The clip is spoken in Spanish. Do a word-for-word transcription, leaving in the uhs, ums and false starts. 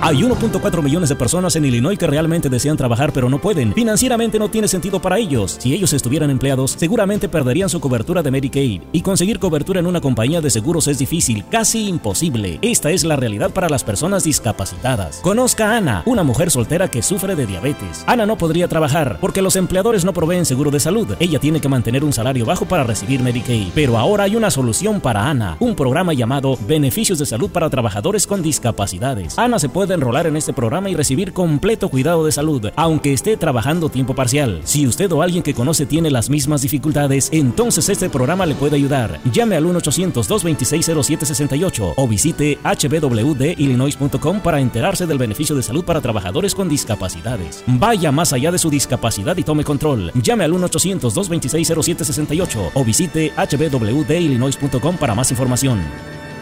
Hay uno punto cuatro millones de personas en Illinois que realmente desean trabajar pero no pueden. Financieramente no tiene sentido para ellos. Si ellos estuvieran empleados, seguramente perderían su cobertura de Medicaid. Y conseguir cobertura en una compañía de seguros es difícil, casi imposible. Esta es la realidad para las personas discapacitadas. Conozca a Ana, una mujer soltera que sufre de diabetes. Ana no podría trabajar porque los empleadores no proveen seguro de salud. Ella tiene que mantener un salario bajo para recibir Medicaid. Pero ahora hay una solución para Ana, un programa llamado Beneficios de Salud para Trabajadores con Discapacidades. Ana se puede enrolar en este programa y recibir completo cuidado de salud, aunque esté trabajando tiempo parcial. Si usted o alguien que conoce tiene las mismas dificultades, entonces este programa le puede ayudar. Llame al uno ochocientos, dos veintiséis, cero siete sesenta y ocho o visite h b w d illinois punto com para enterarse del beneficio de salud para trabajadores con discapacidades. Vaya más allá de su discapacidad y tome control. Llame al uno ochocientos, dos veintiséis, cero siete sesenta y ocho o visite h b w d illinois punto com para más información.